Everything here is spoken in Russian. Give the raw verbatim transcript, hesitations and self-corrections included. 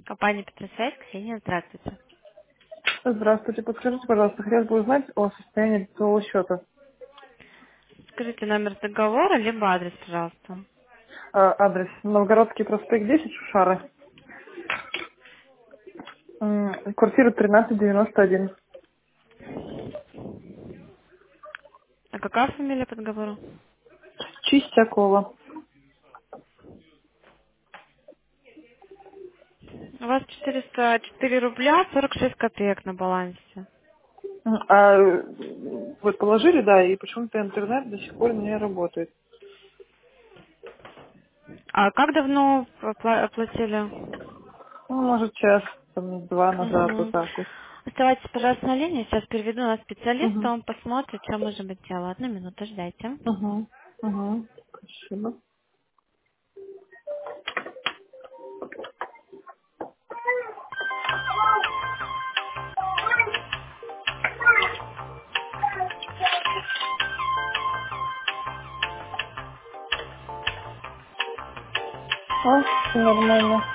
Компания «Петросвязь», Ксения, здравствуйте. Здравствуйте, подскажите, пожалуйста, хотелось бы узнать о состоянии лицевого счета. Скажите номер договора, либо адрес, пожалуйста. А, адрес Новгородский проспект десять, Шушары. М, Квартира тринадцать девяносто один. А какая фамилия по договору? Чистякова. У вас четыреста четыре рубля сорок шесть копеек на балансе. М, А э, вы положили, да, и почему-то интернет до сих пор не работает. А как давно опла- оплатили? Ну, может, час, там, два назад, вот Угу. так вот. Оставайтесь, пожалуйста, на линии. Сейчас переведу на специалиста, Угу, он посмотрит, что можем быть делать. Одну минуту, ждайте. угу, угу. Спасибо. А, всё нормально.